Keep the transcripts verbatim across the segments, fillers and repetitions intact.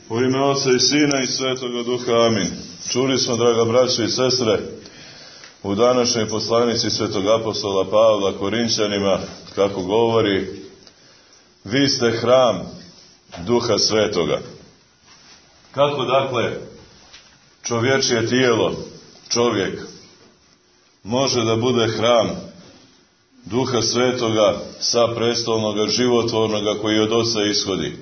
U ime Oca i Sina i Svetoga Duha, amin. Čuli smo, draga braćo i sestre, u današnjoj poslanici Svetog apostola Pavla Korinćanima, kako govori, vi ste hram Duha Svetoga. Kako, dakle, čovječje tijelo, čovjek, može da bude hram Duha Svetoga, sa prestolnoga, životvornoga, koji od Oca ishodi?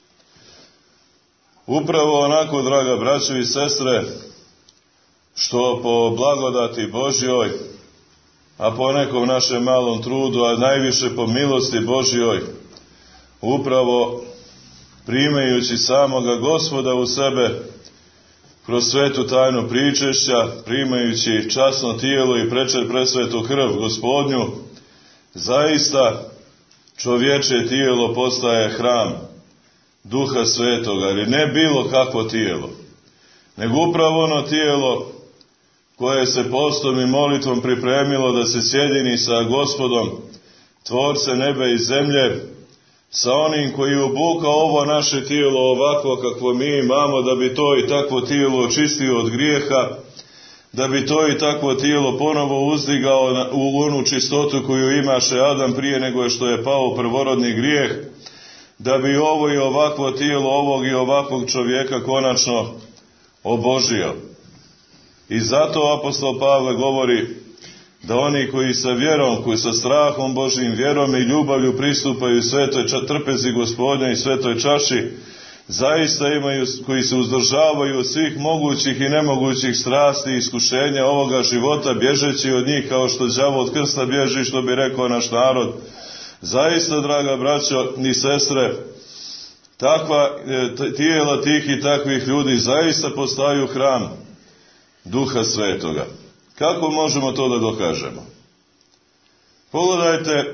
Upravo onako, draga braćo i sestre, što po blagodati Božjoj, a po nekom našem malom trudu, a najviše po milosti Božjoj, upravo primajući samoga Gospoda u sebe, kroz svetu tajnu pričešća, primajući časno tijelo i prečer presvetu krv Gospodnju, zaista čovječe tijelo postaje hram Duha Svetoga, ali ne bilo kakvo tijelo, nego upravo ono tijelo koje se postom i molitvom pripremilo da se sjedini sa Gospodom, Tvorce neba i zemlje, sa onim koji je obukao ovo naše tijelo ovako kakvo mi imamo, da bi to i takvo tijelo očistio od grijeha, da bi to i takvo tijelo ponovo uzdigao u onu čistotu koju imaše Adam prije nego što je pao prvorodni grijeh, da bi ovo i ovakvo tijelo ovog i ovakvog čovjeka konačno obožio. I zato apostol Pavle govori da oni koji sa vjerom, koji sa strahom Božjim, vjerom i ljubavlju pristupaju svetoj trpezi Gospodnja i svetoj čaši, zaista imaju, koji se uzdržavaju od svih mogućih i nemogućih strasti i iskušenja ovoga života, bježeći od njih kao što đavo od krsta bježi, što bi rekao naš narod. Zaista, draga braćo i sestre, takva tijela tih i takvih ljudi zaista postaju hram Duha Svetoga. Kako možemo to da dokažemo? Pogledajte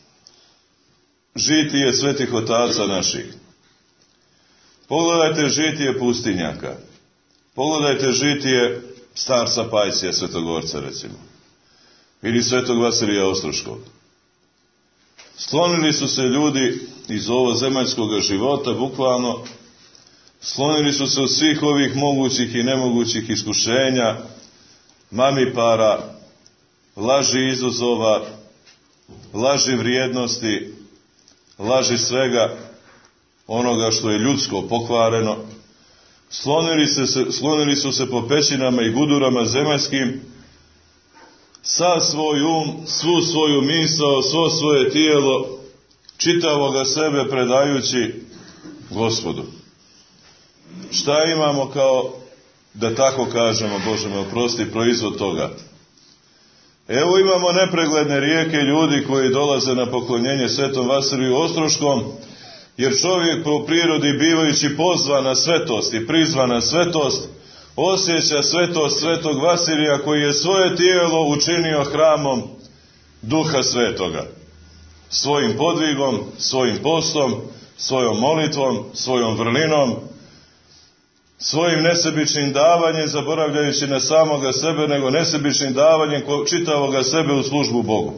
žitije svetih otaca naših. Pogledajte žitije pustinjaka. Pogledajte žitije starca Pajsija, Svetogorca recimo. Ili svetog Vasilija Ostroškog. Sklonili su se ljudi iz ovo zemaljskog života, bukvalno, sklonili su se od svih ovih mogućih i nemogućih iskušenja, mamipara, laži izazova, laži vrijednosti, laži svega onoga što je ljudsko pokvareno. Sklonili, se, sklonili su se po pećinama i gudurama zemaljskim, sa svoj um, svu svoju misao, svo svoje tijelo, čitavoga sebe predajući Gospodu. Šta imamo kao, da tako kažemo, Bože me oprosti, proizvod toga? Evo imamo nepregledne rijeke ljudi koji dolaze na poklonjenje svetom Vasiliju Ostroškom, jer čovjek po prirodi bivajući pozvan na svetost i prizvan na svetost, osjeća svetost svetog Vasilija koji je svoje tijelo učinio hramom Duha Svetoga. Svojim podvigom, svojim postom, svojom molitvom, svojom vrlinom, svojim nesebičnim davanjem, zaboravljajući na samoga sebe, nego nesebičnim davanjem čitavoga sebe u službu Bogu.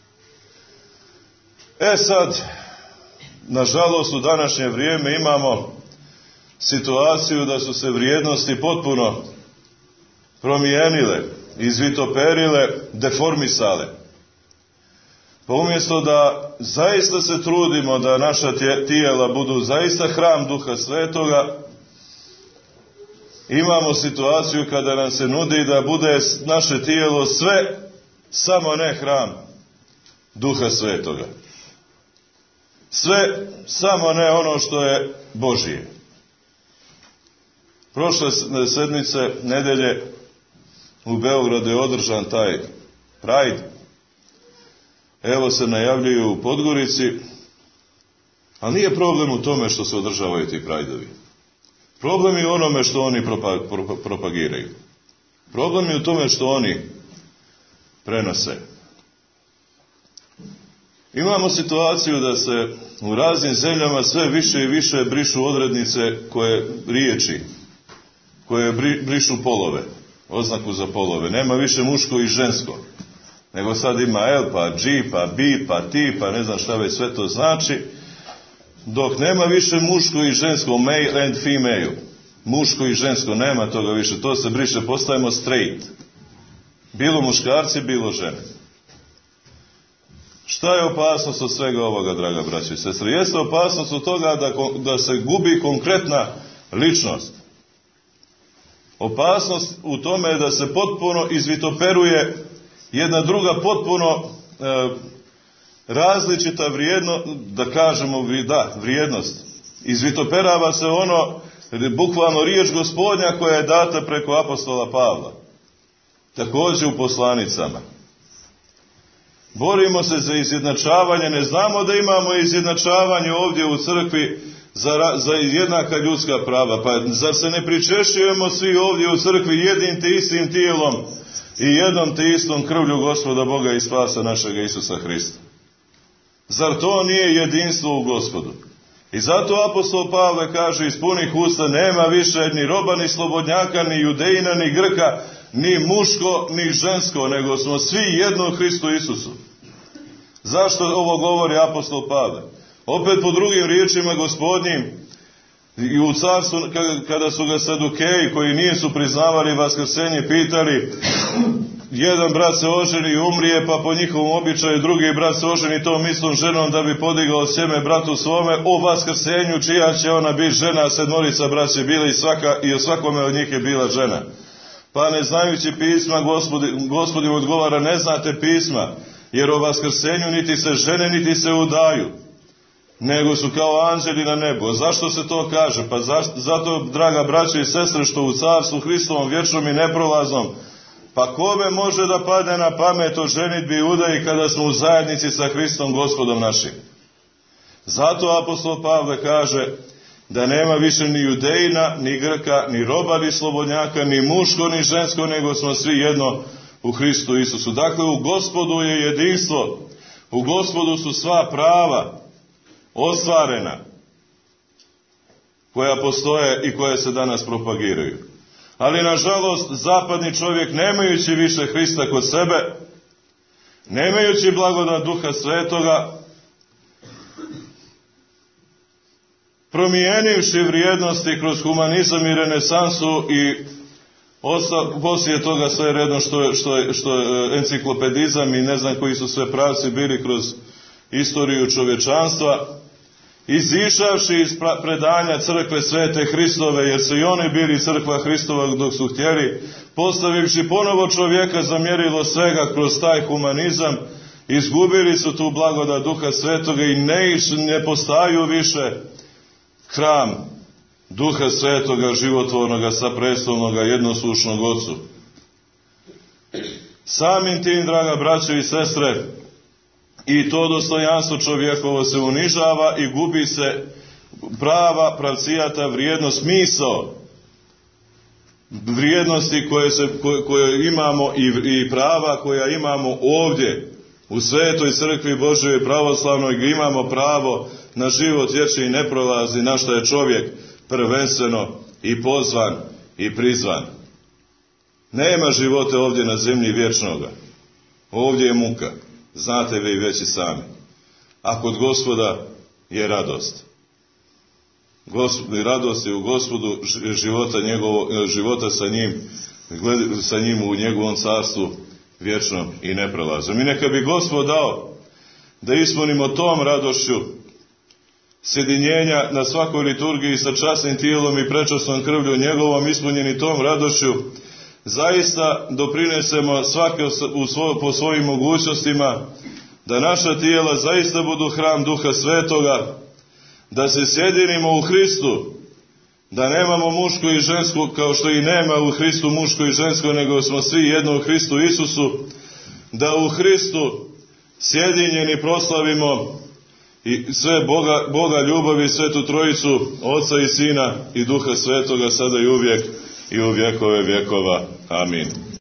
E sad, nažalost, u današnje vrijeme imamo situaciju da su se vrijednosti potpuno promijenile, izvitoperile, deformisale. Pa umjesto da zaista se trudimo da naša tijela budu zaista hram Duha Svetoga, imamo situaciju kada nam se nudi da bude naše tijelo sve, samo ne hram Duha Svetoga. Sve, samo ne ono što je Božije. Prošle sedmice, nedelje, u Beogradu je održan taj Pride. Evo se najavljuju u Podgorici, ali nije problem u tome što se održavaju ti Prideovi. Problem je u onome što oni propagiraju. Problem je u tome što oni prenose. Imamo situaciju da se u raznim zemljama sve više i više brišu odrednice koje riječi, koje brišu polove, oznaku za polove. Nema više muško i žensko, nego sad ima L, pa G, pa B, pa T, pa ne znam šta već sve to znači. dok nema više muško i žensko, male and female, muško i žensko, nema toga više, to se briše, postajemo straight. Bilo muškarci, bilo žene. Šta je opasnost od svega ovoga, draga braćo i sestre? Jeste opasnost od toga da, da se gubi konkretna ličnost. Opasnost u tome je da se potpuno izvitoperuje jedna druga potpuno e, različita vrijedno, da kažemo da, vrijednost. Izvitoperava se ono, bukvalno riječ Gospodnja koja je data preko apostola Pavla. Također u poslanicama. Borimo se za izjednačavanje, ne znamo da imamo izjednačavanje ovdje u crkvi za, za jednaka ljudska prava. Pa zar se ne pričešćujemo svi ovdje u crkvi jednim te istim tijelom i jednom te istom krvlju Gospoda Boga i spasa našega Isusa Hrista? Zar to nije jedinstvo u Gospodu? I zato apostol Pavle kaže iz punih usta, nema više ni roba, ni slobodnjaka, ni judejina, ni Grka, ni muško, ni žensko, nego smo svi jedno u Hristu Isusu. Zašto ovo govori apostol Pavle? Opet po drugim riječima Gospodnjim, i u carstvu, kada su ga Sadukeji, koji nisu priznavali vaskrsenje, pitali, jedan brat se oženi i umrije, pa po njihovom običaju drugi brat se oženi tom istom ženom da bi podigao sjeme bratu svome, o vaskrsenju čija će ona biti žena, sedmorica braće bile i, svaka, i o svakome od njih je bila žena. Pa ne znajući pisma, Gospodi, Gospodin odgovara, ne znate pisma, jer o vaskrsenju niti se žene, niti se udaju, nego su kao anđeli na nebu. Zašto se to kaže? Pa zašto, zato, draga braće i sestre, što u carstvu Hristovom vječnom i neprolaznom, pa kome može da padne na pamet o ženidbi i udaji kada smo u zajednici sa Hristom Gospodom našim? Zato apostol Pavle kaže da nema više ni judejina, ni Grka, ni roba, ni slobodnjaka, ni muško, ni žensko, nego smo svi jedno u Hristu Isusu. Dakle, u Gospodu je jedinstvo, u Gospodu su sva prava ostvarena, koja postoje i koje se danas propagiraju. Ali, nažalost, zapadni čovjek, nemajući više Hrista kod sebe, nemajući blagodat Duha Svetoga, promijenivši vrijednosti kroz humanizam i renesansu i osta, poslije toga sve redno što, što, što enciklopedizam i ne znam koji su sve pravci bili kroz istoriju čovječanstva, izišavši iz predanja crkve Svete Hristove, jer su i oni bili crkva Hristova dok su htjeli, postavivši ponovo čovjeka za mjerilo svega kroz taj humanizam, izgubili su tu blagodat Duha Svetoga i ne, ne postaju više hram Duha Svetoga, životvornoga, saprestolnoga, jednoslušnog Otcu. Samim tim, draga braćo i sestre, i to dostojanstvo čovjekovo se unižava i gubi se prava, pravcijata vrijednost, smisao vrijednosti koje, se, koje, koje imamo i, i prava koja imamo ovdje u Svetoj crkvi Božjoj pravoslavnoj, gdje imamo pravo na život vječni i neprolazni, na što je čovjek prvenstveno i pozvan i prizvan. Nema života ovdje na zemlji vječnoga. Ovdje je muka. Znate vi već i sami. A kod Gospoda je radost. Gospod, radost je u Gospodu, života, njegovo, života sa njim, gled, sa njim u njegovom carstvu vječnom i neprelaznom. I neka bi Gospod dao da ispunimo tom radošću sjedinjenja na svakoj liturgiji sa časnim tijelom i prečasnom krvlju njegovom, ispunjeni tom radošću, zaista doprinesemo svake u svo, po svojim mogućnostima da naša tijela zaista budu hram Duha Svetoga, da se sjedinimo u Hristu, da nemamo muško i žensko kao što i nema u Hristu muško i žensko, nego smo svi jedno u Hristu Isusu, da u Hristu sjedinjeni proslavimo i sve Boga, Boga ljubavi, Svetu Trojicu, Oca i Sina i Duha Svetoga, sada i uvijek i u vjekove vjekova. Amin.